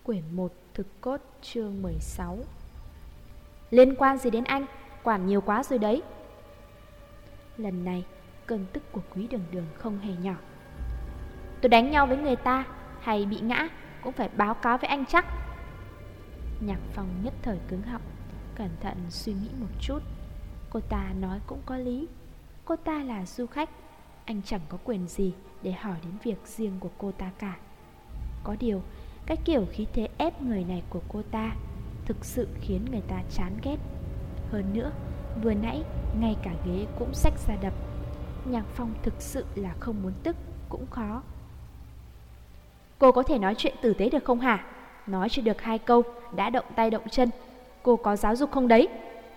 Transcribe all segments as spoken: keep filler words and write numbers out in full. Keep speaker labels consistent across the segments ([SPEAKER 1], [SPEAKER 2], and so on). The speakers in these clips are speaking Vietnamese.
[SPEAKER 1] Quyển một thực cốt chương mười sáu. Liên quan gì đến anh? Quản nhiều quá rồi đấy. Lần này cơn tức của Quý Đường Đường không hề nhỏ. Tôi đánh nhau với người ta hay bị ngã cũng phải báo cáo với anh chắc. Nhạc Phong nhất thời cứng họng, cẩn thận suy nghĩ một chút. Cô ta nói cũng có lý. Cô ta là du khách, anh chẳng có quyền gì để hỏi đến việc riêng của cô ta cả. Có điều cái kiểu khí thế ép người này của cô ta thực sự khiến người ta chán ghét. Hơn nữa, vừa nãy ngay cả ghế cũng xách ra đập. Nhạc Phong thực sự là không muốn tức cũng khó. Cô có thể nói chuyện tử tế được không hả? Nói chưa được hai câu đã động tay động chân. Cô có giáo dục không đấy?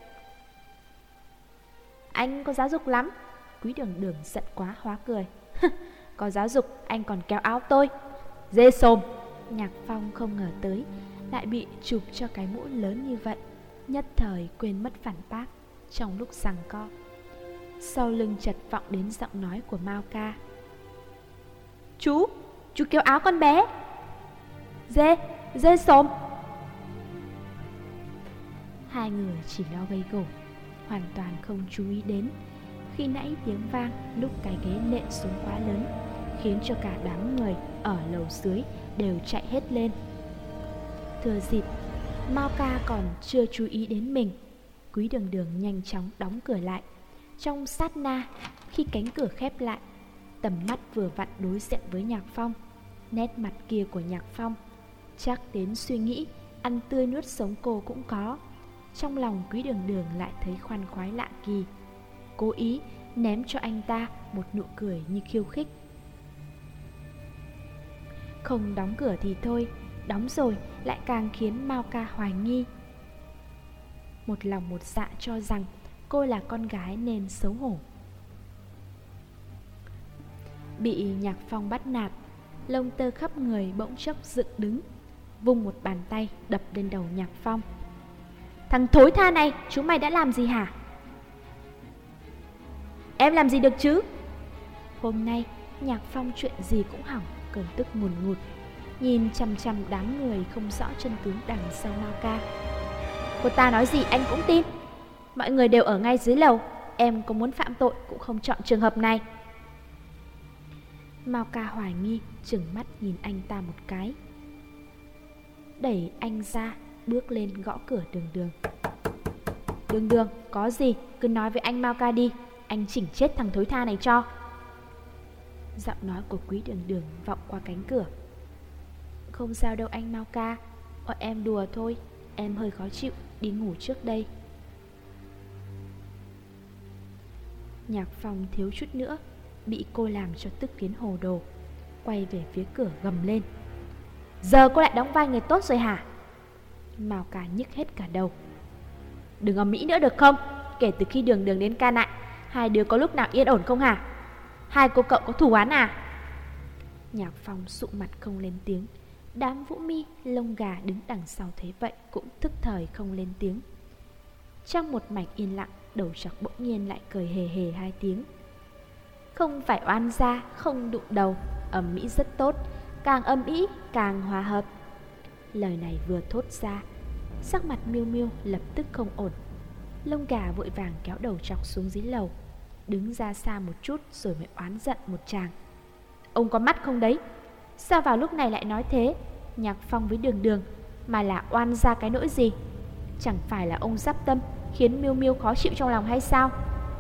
[SPEAKER 1] Anh có giáo dục lắm. Quý Đường Đường giận quá hóa cười. Có giáo dục anh còn kéo áo tôi. Dê xồm. Nhạc Phong không ngờ tới lại bị chụp cho cái mũ lớn như vậy, nhất thời quên mất phản bác trong lúc giằng co. Sau lưng chợt vọng đến giọng nói của Mao Ca. Chú, chú kéo áo con bé. Dê, dê xồm. Hai người chỉ lo gây gổ, hoàn toàn không chú ý đến khi nãy tiếng vang lúc cái ghế nện xuống quá lớn, khiến cho cả đám người ở lầu dưới đều chạy hết lên. Thừa dịp Mao Ca còn chưa chú ý đến mình, Quý Đường Đường nhanh chóng đóng cửa lại. Trong sát na, khi cánh cửa khép lại, tầm mắt vừa vặn đối diện với Nhạc Phong. Nét mặt kia của Nhạc Phong chắc đến suy nghĩ ăn tươi nuốt sống cô cũng có. Trong lòng Quý Đường Đường lại thấy khoan khoái lạ kỳ, cố ý ném cho anh ta một nụ cười như khiêu khích. Không đóng cửa thì thôi, đóng rồi lại càng khiến Mao Ca hoài nghi. Một lòng một dạ cho rằng cô là con gái nên xấu hổ. Bị Nhạc Phong bắt nạt, lông tơ khắp người bỗng chốc dựng đứng, vung một bàn tay đập lên đầu Nhạc Phong. Thằng thối tha này, chúng mày đã làm gì hả? Em làm gì được chứ? Hôm nay Nhạc Phong chuyện gì cũng hỏng, cơn tức ngùn ngụt, nhìn chằm chằm đám người không rõ chân tướng đằng sau Mao Ca. Cô ta nói gì anh cũng tin. Mọi người đều ở ngay dưới lầu, em có muốn phạm tội cũng không chọn trường hợp này. Mao Ca hoài nghi, trừng mắt nhìn anh ta một cái, đẩy anh ra, bước lên gõ cửa Đường Đường. Đường Đường, có gì cứ nói với anh Mao Ca đi, anh chỉnh chết thằng thối tha này cho. Giọng nói của Quý Đường Đường vọng qua cánh cửa. Không sao đâu anh Mao Ca, bọn em đùa thôi, em hơi khó chịu, đi ngủ trước đây. Nhạc Phong thiếu chút nữa bị cô làm cho tức đến hồ đồ, quay về phía cửa gầm lên. Giờ cô lại đóng vai người tốt rồi hả? Mao Ca nhức hết cả đầu. Đừng ầm ĩ nữa được không? Kể từ khi Đường Đường đến ca nại, hai đứa có lúc nào yên ổn không hả? Hai cô cậu có thù oán à? Nhạc Phong sụ mặt không lên tiếng. Đám Vũ Mi lông gà đứng đằng sau thấy vậy cũng thức thời không lên tiếng. Trong một mảnh yên lặng, đầu chọc bỗng nhiên lại cười hề hề hai tiếng. Không phải oan gia, không đụng đầu, ầm ĩ rất tốt, càng ầm ĩ càng hòa hợp. Lời này vừa thốt ra, sắc mặt Miêu Miêu lập tức không ổn. Lông gà vội vàng kéo đầu chọc xuống dưới lầu, đứng ra xa một chút rồi mới oán giận một tràng. Ông có mắt không đấy? Sao vào lúc này lại nói thế? Nhạc Phong với Đường Đường mà là oan ra cái nỗi gì? Chẳng phải là ông giáp tâm khiến Miêu Miêu khó chịu trong lòng hay sao?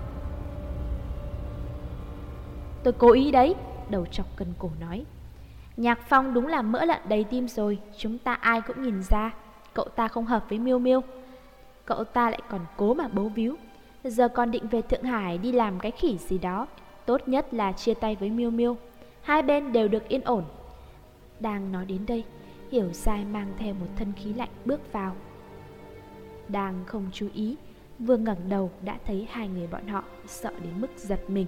[SPEAKER 1] Tôi cố ý đấy, đầu chọc cân cổ nói. Nhạc Phong đúng là mỡ lợn đầy tim rồi, chúng ta ai cũng nhìn ra cậu ta không hợp với Miêu Miêu. Cậu ta lại còn cố mà bấu víu, giờ còn định về Thượng Hải đi làm cái khỉ gì đó. Tốt nhất là chia tay với Miêu Miêu, hai bên đều được yên ổn. Đang nói đến đây, Hiểu Sai mang theo một thân khí lạnh bước vào. Đang không chú ý, vừa ngẩng đầu đã thấy hai người bọn họ, sợ đến mức giật mình.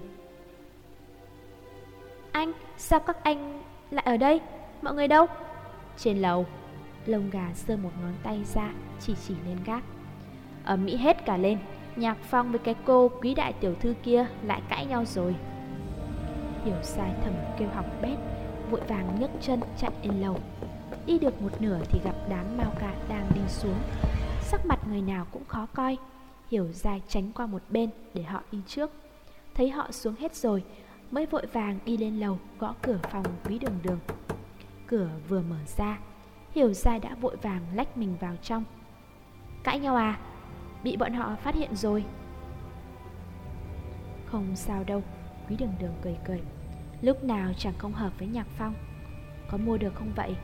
[SPEAKER 1] Anh, sao các anh lại ở đây? Mọi người đâu? Trên lầu. Lông gà giơ một ngón tay ra, chỉ chỉ lên gác. Ầm ĩ hết cả lên, Nhạc Phong với cái cô Quý đại tiểu thư kia lại cãi nhau rồi. Hiểu Sai thầm kêu hỏng bét, vội vàng nhấc chân chạy lên lầu. Đi được một nửa thì gặp đám Mao Ca đang đi xuống. Sắc mặt người nào cũng khó coi. Hiểu Giai tránh qua một bên để họ đi trước. Thấy họ xuống hết rồi, mới vội vàng đi lên lầu gõ cửa phòng Quý Đường Đường. Cửa vừa mở ra, Hiểu Giai đã vội vàng lách mình vào trong. Cãi nhau à? Bị bọn họ phát hiện rồi. Không sao đâu, Quý Đường Đường cười cười. Lúc nào chẳng không hợp với Nhạc Phong. Có mua được không vậy?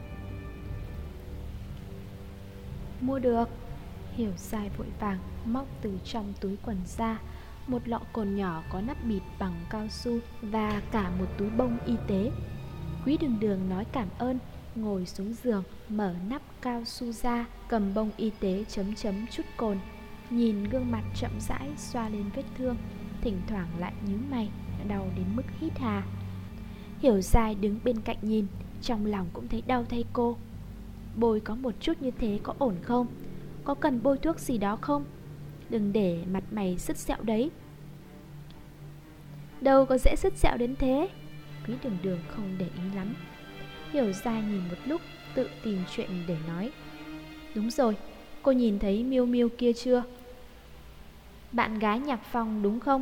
[SPEAKER 1] Mua được. Hiểu Giai vội vàng móc từ trong túi quần ra một lọ cồn nhỏ có nắp bịt bằng cao su và cả một túi bông y tế. Quý Đường Đường nói cảm ơn, ngồi xuống giường, mở nắp cao su ra, cầm bông y tế chấm chấm chút cồn, nhìn gương mặt chậm rãi xoa lên vết thương, thỉnh thoảng lại nhíu mày, đau đến mức hít hà. Hiểu Giai đứng bên cạnh nhìn, trong lòng cũng thấy đau thay cô. Bôi có một chút như thế có ổn không? Có cần bôi thuốc gì đó không? Đừng để mặt mày sứt sẹo đấy. Đâu có dễ sứt sẹo đến thế. Quý Đường Đường không để ý lắm. Hiểu Giai nhìn một lúc, tự tìm chuyện để nói. Đúng rồi, cô nhìn thấy Miêu Miêu kia chưa? Bạn gái Nhạc Phong đúng không?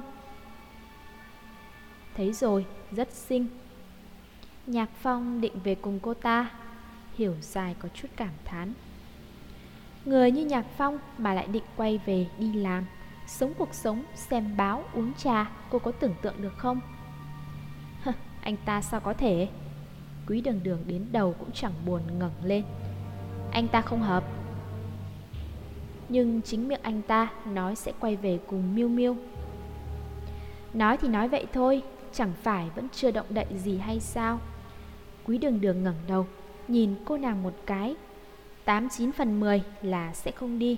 [SPEAKER 1] Thấy rồi, rất xinh. Nhạc Phong định về cùng cô ta. Hiểu Giai có chút cảm thán. Người như Nhạc Phong mà lại định quay về đi làm, sống cuộc sống, xem báo, uống trà, cô có tưởng tượng được không? Hừ, anh ta sao có thể? Quý Đường Đường đến đầu cũng chẳng buồn ngẩng lên. Anh ta không hợp. Nhưng chính miệng anh ta nói sẽ quay về cùng Miêu Miêu. Nói thì nói vậy thôi, chẳng phải vẫn chưa động đậy gì hay sao? Quý Đường Đường ngẩng đầu, nhìn cô nàng một cái. Tám chín phần mười là sẽ không đi.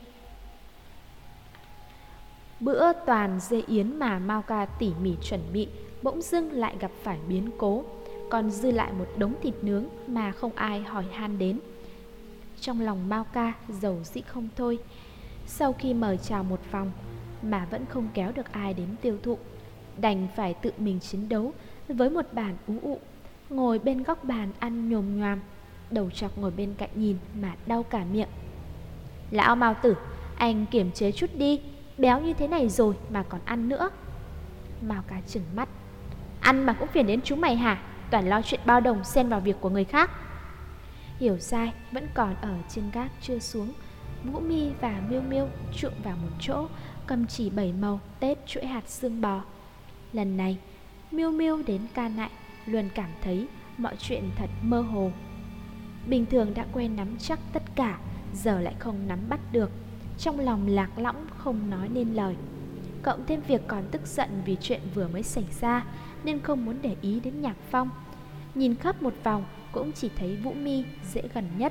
[SPEAKER 1] Bữa toàn dê yến mà Mao Ca tỉ mỉ chuẩn bị bỗng dưng lại gặp phải biến cố, còn dư lại một đống thịt nướng mà không ai hỏi han đến. Trong lòng Mao Ca dầu dĩ không thôi. Sau khi mời chào một vòng mà vẫn không kéo được ai đến tiêu thụ, đành phải tự mình chiến đấu với một bàn ú ụ, ngồi bên góc bàn ăn nhồm nhoàm, đầu chọc ngồi bên cạnh nhìn mà đau cả miệng. Lão Mao tử, anh kiềm chế chút đi, béo như thế này rồi mà còn ăn nữa. Mao Ca trừng mắt. Ăn mà cũng phiền đến chúng mày hả? Toàn lo chuyện bao đồng xen vào việc của người khác. Hiểu Giai vẫn còn ở trên gác chưa xuống. Vũ Mi và Miêu Miêu trụm vào một chỗ, cầm chỉ bảy màu tết chuỗi hạt xương bò. Lần này Miêu Miêu đến ca nại, luôn cảm thấy mọi chuyện thật mơ hồ. Bình thường đã quen nắm chắc tất cả, giờ lại không nắm bắt được, trong lòng lạc lõng không nói nên lời. Cộng thêm việc còn tức giận vì chuyện vừa mới xảy ra, nên không muốn để ý đến Nhạc Phong. Nhìn khắp một vòng cũng chỉ thấy Vũ Mi dễ gần nhất.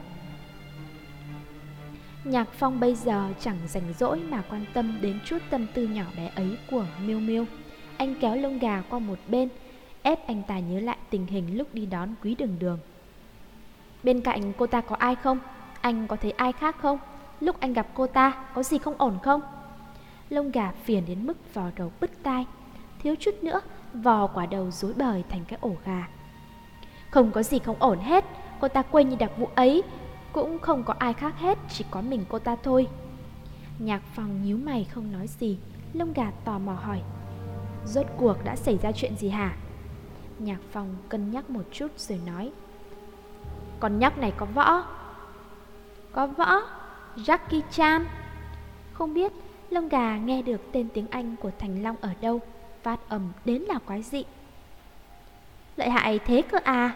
[SPEAKER 1] Nhạc Phong bây giờ chẳng rảnh rỗi mà quan tâm đến chút tâm tư nhỏ bé ấy của Miêu Miêu. Anh kéo lông gà qua một bên, ép anh ta nhớ lại tình hình lúc đi đón Quý Đường Đường. Bên cạnh cô ta có ai không? Anh có thấy ai khác không? Lúc anh gặp cô ta có gì không ổn không? Lông gà phiền đến mức vò đầu bứt tai, thiếu chút nữa vò quả đầu rối bời thành cái ổ gà. Không có gì không ổn hết, cô ta quên như đặc vụ ấy. Cũng không có ai khác hết, chỉ có mình cô ta thôi. Nhạc Phong nhíu mày không nói gì. Lông gà tò mò hỏi, rốt cuộc đã xảy ra chuyện gì hả? Nhạc Phong cân nhắc một chút rồi nói, con nhóc này có võ. Có võ? Jackie Chan? Không biết lông gà nghe được tên tiếng Anh của Thành Long ở đâu, phát âm đến là quái dị. Lợi hại thế cơ à?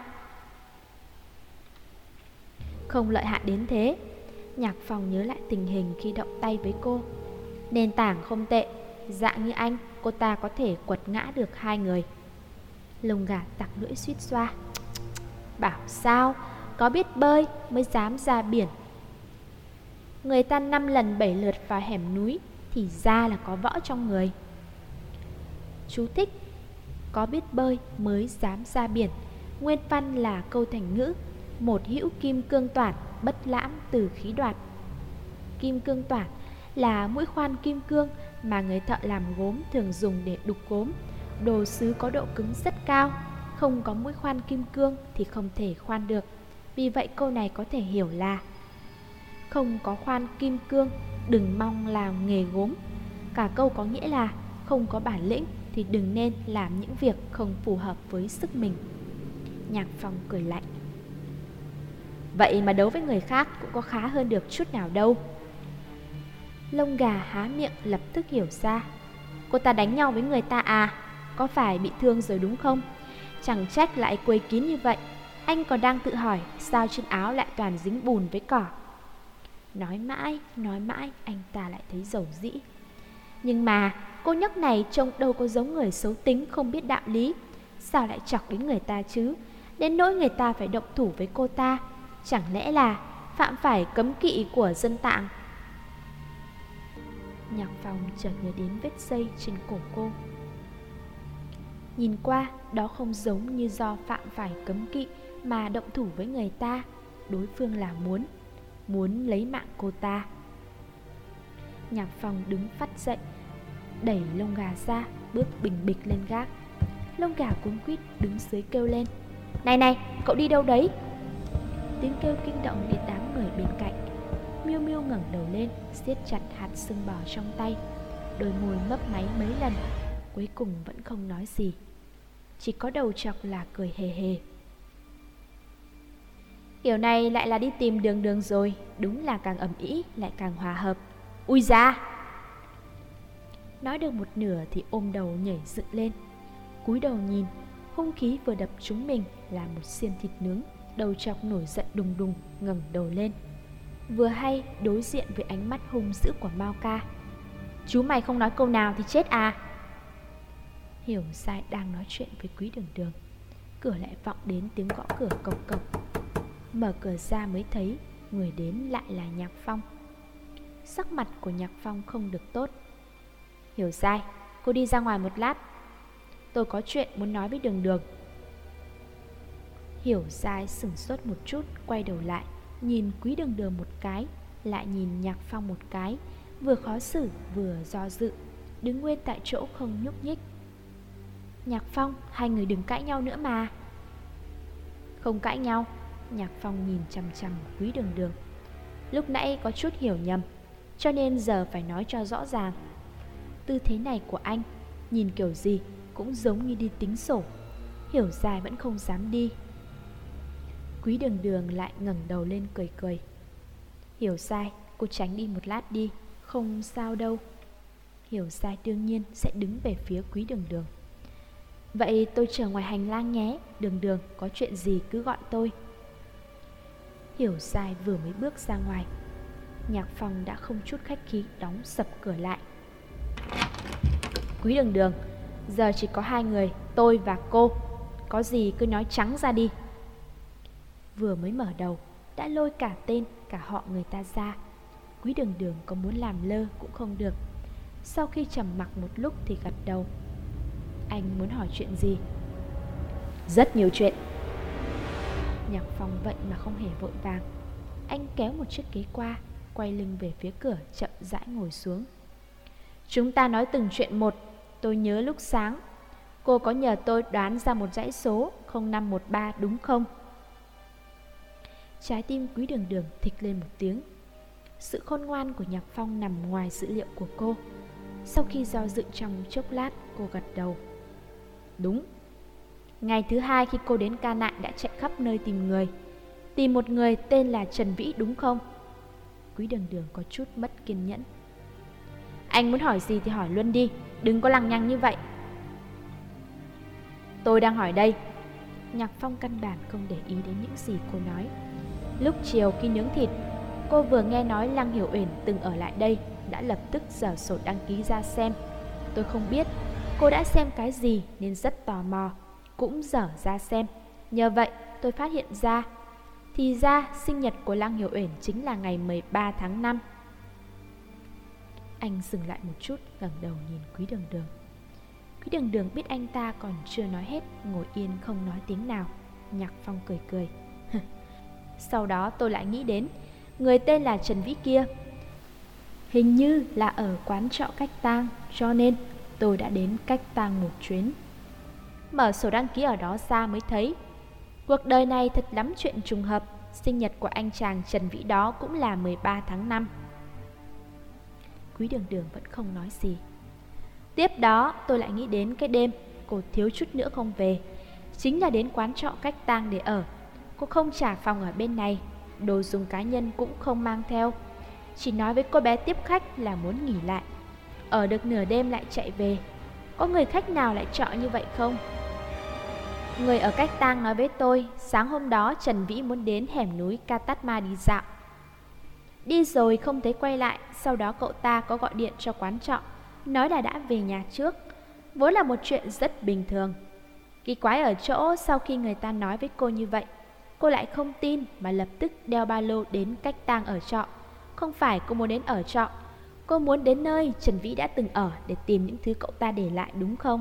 [SPEAKER 1] Không lợi hại đến thế. Nhạc Phong nhớ lại tình hình khi động tay với cô. Nền tảng không tệ, dạng như anh, cô ta có thể quật ngã được hai người. Lông gà tặc lưỡi suýt xoa. Bảo sao, có biết bơi mới dám ra biển. Người ta năm lần bảy lượt vào hẻm núi thì ra là có võ trong người. Chú thích: có biết bơi mới dám ra biển. Nguyên văn là câu thành ngữ: một hữu kim cương toản, bất lãm từ khí đoạt. Kim cương toản là mũi khoan kim cương mà người thợ làm gốm thường dùng để đục gốm. Đồ sứ có độ cứng rất cao, không có mũi khoan kim cương thì không thể khoan được. Vì vậy câu này có thể hiểu là không có khoan kim cương, đừng mong làm nghề gốm. Cả câu có nghĩa là không có bản lĩnh thì đừng nên làm những việc không phù hợp với sức mình. Nhạc Phong cười lạnh. Vậy mà đấu với người khác cũng có khá hơn được chút nào đâu. Lông gà há miệng lập tức hiểu ra. Cô ta đánh nhau với người ta à? Có phải bị thương rồi đúng không? Chẳng trách lại quây kín như vậy. Anh còn đang tự hỏi sao trên áo lại toàn dính bùn với cỏ. Nói mãi, nói mãi, anh ta lại thấy dầu dĩ. Nhưng mà cô nhóc này trông đâu có giống người xấu tính không biết đạo lý. Sao lại chọc đến người ta chứ? Đến nỗi người ta phải động thủ với cô ta. Chẳng lẽ là phạm phải cấm kỵ của dân Tạng? Nhạc Phong chợt nhớ đến vết dây trên cổ cô. Nhìn qua, đó không giống như do phạm phải cấm kỵ mà động thủ với người ta. Đối phương là muốn Muốn lấy mạng cô ta. Nhạc Phong đứng phắt dậy, đẩy lông gà ra, bước bình bịch lên gác. Lông gà cuống quýt đứng dưới kêu lên. Này này, cậu đi đâu đấy? Tiếng kêu kinh động đến đám người bên cạnh. Miu Miu ngẩng đầu lên, siết chặt hạt sưng bò trong tay, đôi môi mấp máy mấy lần, cuối cùng vẫn không nói gì, chỉ có đầu chọc là cười hề hề. Kiểu này lại là đi tìm Đường Đường rồi, đúng là càng ầm ĩ lại càng hòa hợp. Ui da! Nói được một nửa thì ôm đầu nhảy dựng lên, cúi đầu nhìn, hung khí vừa đập trúng mình là một xiên thịt nướng. Đầu chọc nổi giận đùng đùng, ngẩng đầu lên, vừa hay đối diện với ánh mắt hung dữ của Mao Ca. Chú mày không nói câu nào thì chết à? Hiểu Sai đang nói chuyện với Quý Đường Đường, cửa lại vọng đến tiếng gõ cửa cộc cộc. Mở cửa ra mới thấy người đến lại là Nhạc Phong. Sắc mặt của Nhạc Phong không được tốt. Hiểu Sai, cô đi ra ngoài một lát, tôi có chuyện muốn nói với Đường Đường. Hiểu Sai sửng sốt một chút, quay đầu lại, nhìn Quý Đường Đường một cái, lại nhìn Nhạc Phong một cái, vừa khó xử vừa do dự, đứng nguyên tại chỗ không nhúc nhích. Nhạc Phong, hai người đừng cãi nhau nữa mà. Không cãi nhau. Nhạc Phong nhìn chằm chằm Quý Đường Đường. Lúc nãy có chút hiểu nhầm, cho nên giờ phải nói cho rõ ràng. Tư thế này của anh, nhìn kiểu gì cũng giống như đi tính sổ. Hiểu Sai vẫn không dám đi. Quý Đường Đường lại ngẩng đầu lên cười cười. Hiểu Sai, cô tránh đi một lát đi. Không sao đâu. Hiểu Sai đương nhiên sẽ đứng về phía Quý Đường Đường. Vậy tôi chờ ngoài hành lang nhé. Đường Đường, có chuyện gì cứ gọi tôi. Hiểu Sai vừa mới bước ra ngoài, Nhạc Phong đã không chút khách khí đóng sập cửa lại. Quý Đường Đường, giờ chỉ có hai người, tôi và cô, có gì cứ nói trắng ra đi. Vừa mới mở đầu đã lôi cả tên cả họ người ta ra. Quý Đường Đường có muốn làm lơ cũng không được. Sau khi trầm mặc một lúc thì gật đầu. Anh muốn hỏi chuyện gì? Rất nhiều chuyện. Nhạc Phong vậy mà không hề vội vàng. Anh kéo một chiếc ghế qua, quay lưng về phía cửa, chậm rãi ngồi xuống. Chúng ta nói từng chuyện một. Tôi nhớ lúc sáng cô có nhờ tôi đoán ra một dãy số không năm một ba đúng không? Trái tim Quý Đường Đường thịch lên một tiếng. Sự khôn ngoan của Nhạc Phong nằm ngoài dữ liệu của cô. Sau khi do dự trong chốc lát, cô gật đầu. Đúng. Ngày thứ hai khi cô đến Ca Nại đã chạy khắp nơi tìm người, tìm một người tên là Trần Vĩ đúng không? Quý Đường Đường có chút mất kiên nhẫn. Anh muốn hỏi gì thì hỏi luôn đi, đừng có lằng nhằng như vậy. Tôi đang hỏi đây. Nhạc Phong căn bản không để ý đến những gì cô nói. Lúc chiều khi nướng thịt, cô vừa nghe nói Lăng Hiểu Uyển từng ở lại đây, đã lập tức dở sổ đăng ký ra xem. Tôi không biết cô đã xem cái gì nên rất tò mò, cũng dở ra xem. Nhờ vậy tôi phát hiện ra, thì ra sinh nhật của Lăng Hiểu Uyển chính là ngày mười ba tháng năm. Anh dừng lại một chút, ngẩng đầu nhìn Quý Đường Đường. Quý Đường Đường biết anh ta còn chưa nói hết, ngồi yên không nói tiếng nào. Nhạc Phong cười cười. Sau đó tôi lại nghĩ đến người tên là Trần Vĩ kia, hình như là ở quán trọ cách tang, cho nên tôi đã đến cách tang một chuyến. Mở sổ đăng ký ở đó ra mới thấy. Cuộc đời này thật lắm chuyện trùng hợp, sinh nhật của anh chàng Trần Vĩ đó cũng là mười ba tháng năm. Quý Đường Đường vẫn không nói gì. Tiếp đó tôi lại nghĩ đến cái đêm cô thiếu chút nữa không về, chính là đến quán trọ cách tang để ở. Cô không trả phòng ở bên này, đồ dùng cá nhân cũng không mang theo, chỉ nói với cô bé tiếp khách là muốn nghỉ lại. Ở được nửa đêm lại chạy về. Có người khách nào lại trọ như vậy không? Người ở cách tang nói với tôi, sáng hôm đó Trần Vĩ muốn đến hẻm núi Katatma đi dạo. Đi rồi không thấy quay lại. Sau đó cậu ta có gọi điện cho quán trọ, nói là đã về nhà trước. Vốn là một chuyện rất bình thường. Kỳ quái ở chỗ sau khi người ta nói với cô như vậy, cô lại không tin mà lập tức đeo ba lô đến cách tang ở trọ. Không phải cô muốn đến ở trọ, cô muốn đến nơi Trần Vĩ đã từng ở để tìm những thứ cậu ta để lại, đúng không?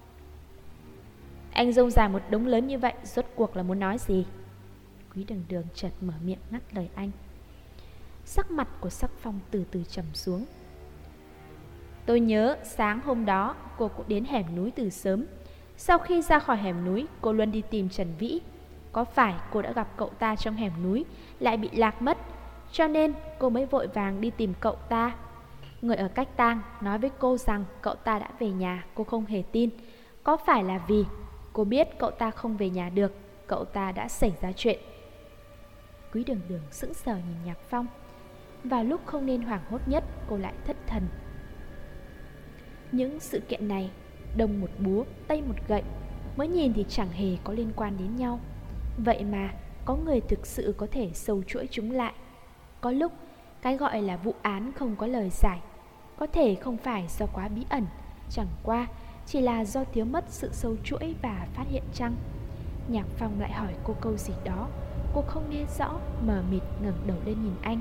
[SPEAKER 1] Anh rông dài một đống lớn như vậy, rốt cuộc là muốn nói gì? Quý Đường Đường chợt mở miệng ngắt lời anh. Sắc mặt của Sắc Phong từ từ trầm xuống. Tôi nhớ sáng hôm đó cô cũng đến hẻm núi từ sớm. Sau khi ra khỏi hẻm núi, cô luôn đi tìm Trần Vĩ. Có phải cô đã gặp cậu ta trong hẻm núi lại bị lạc mất, cho nên cô mới vội vàng đi tìm cậu ta? Người ở cách tang nói với cô rằng cậu ta đã về nhà, cô không hề tin. Có phải là vì cô biết cậu ta không về nhà được, cậu ta đã xảy ra chuyện? Quý Đường Đường sững sờ nhìn Nhạc Phong. Vào lúc không nên hoảng hốt nhất, cô lại thất thần. Những sự kiện này, đông một búa, tây một gậy, mới nhìn thì chẳng hề có liên quan đến nhau. Vậy mà có người thực sự có thể sâu chuỗi chúng lại. Có lúc cái gọi là vụ án không có lời giải, có thể không phải do quá bí ẩn, chẳng qua chỉ là do thiếu mất sự sâu chuỗi và phát hiện chăng? Nhạc Phong lại hỏi cô câu gì đó, cô không nghe rõ, mờ mịt ngẩng đầu lên nhìn anh.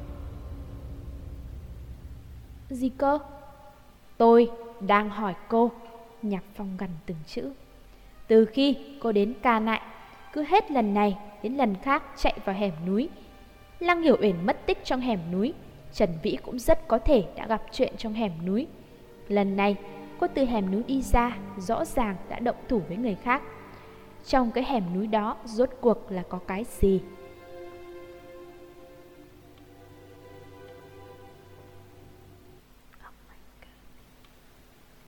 [SPEAKER 1] Gì cơ? Tôi đang hỏi cô. Nhạc Phong gằn từng chữ. Từ khi cô đến Ca Nại, cứ hết lần này đến lần khác chạy vào hẻm núi. Lăng Hiểu Uyển mất tích trong hẻm núi, Trần Vĩ cũng rất có thể đã gặp chuyện trong hẻm núi. Lần này cô từ hẻm núi đi ra, rõ ràng đã động thủ với người khác. Trong cái hẻm núi đó rốt cuộc là có cái gì?